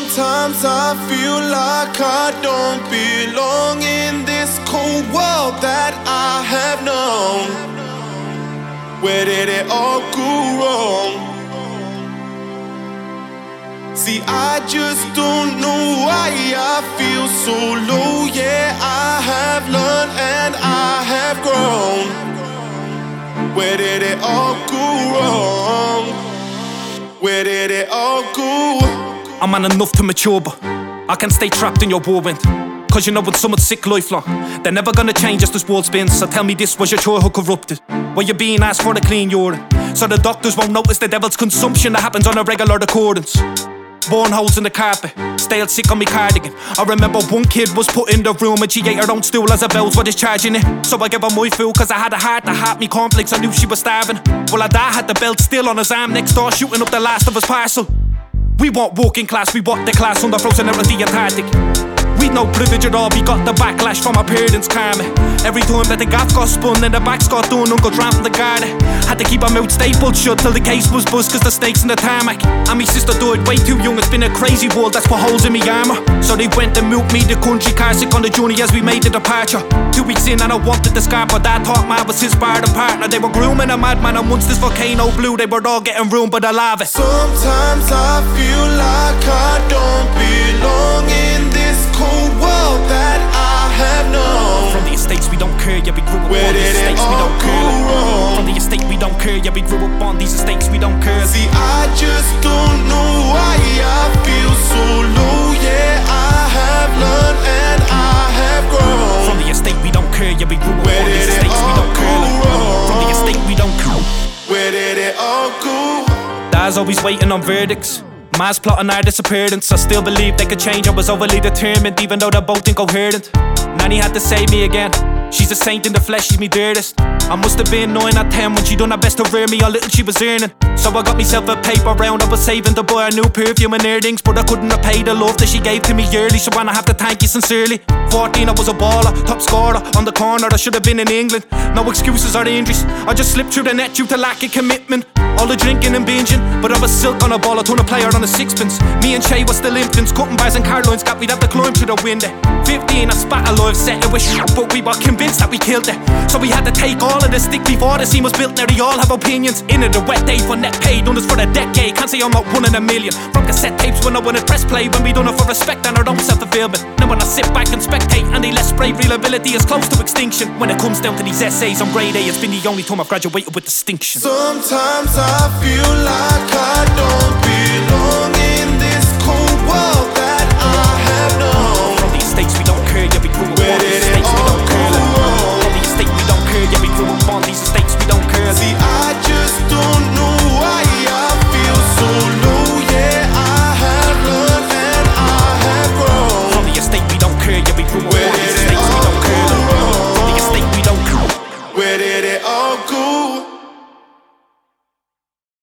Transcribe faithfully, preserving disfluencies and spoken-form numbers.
Sometimes I feel like I don't belong in this cold world that I have known. Where did it all go wrong? See, I just don't know why I feel so low. Yeah, I have learned and I have grown. Where did it all go wrong? Where did it all go? I'm man enough to mature, but I can't stay trapped in your whirlwind. Cause you know when someone's sick lifelong, they're never gonna change as this world spins. So tell me this, was your childhood corrupted? Were you being asked for the clean urine? So the doctors won't notice the devil's consumption that happens on a regular occurrence. Burn holes in the carpet, stale sick on me cardigan. I remember one kid was put in the room and she ate her own stool as her bells were discharging it. So I gave her my food cause I had a heart to heart me cornflakes, I knew she was starving. Well, her dad had the belt still on his arm next door, shooting up the last of his parcel. We weren't working class, we walked the class under frozen air of the Antarctic. We'd no privilege at all, we got the backlash from our parents' karma. Every time that the gaff got spun and the backs got done, Uncle drowned from the garden. Had to keep our mouth stapled shut till the case was bust cause the snakes in the tarmac. And me sister died way too young, it's been a crazy world that's put holes in me armour. So they went and moved me the country car sick on the journey as we made the departure. Two weeks in and I wanted the scar, but Dad thought man was his bar and partner. They were grooming a madman and once this volcano blew, they were all getting ruined by the lava. Sometimes I feel like I don't belong in this cold world that I have known. From the estates we don't care, yeah we grew up Where on these did it estates we all don't go care. wrong? From the estate we don't care, yeah we grew up on these estates we don't care. See, I just don't know why I feel so low. Yeah, I have learned and I have grown. From the estate we don't care, yeah we grew up Where on these did it estates we all don't go care. wrong? From the estate we don't care. Where did it all go? Dad's always waiting on verdicts. Ma's plotting our disappearance. I still believe they could change, I was overly determined, even though they're both incoherent. Nanny had to save me again. She's a saint in the flesh, she's me dearest. I must have been nine or ten when she done her best to rear me how little she was earning. So I got myself a paper round, I was saving to buy a new perfume and earrings, but I couldn't repay the love that she gave to me yearly. So when I have to thank you sincerely. Fourteen I was a baller, top scorer on the corner, I should have been in England. No excuses or injuries, I just slipped through the net due to lack of commitment. All the drinking and binging, but I was silk on a ball, I turned a player on a sixpence. Me and Shay were still infants, cutting bars and Caroline's got, we'd have to climb through the window. Fifteen I spat alive, set it with shit, but we were convinced that we killed it. So we had to take all of the stick before the scene was built. Now they all have opinions. In it a wet day for net paid, done this for a decade. Can't say I'm not one in a million. From cassette tapes when I won at press play, when we done it for respect and our own self-fulfillment. Now when I sit back and spectate and they let spray, real ability is close to extinction. When it comes down to these essays on grade A, it's been the only time I've graduated with distinction. Sometimes I feel like I don't belong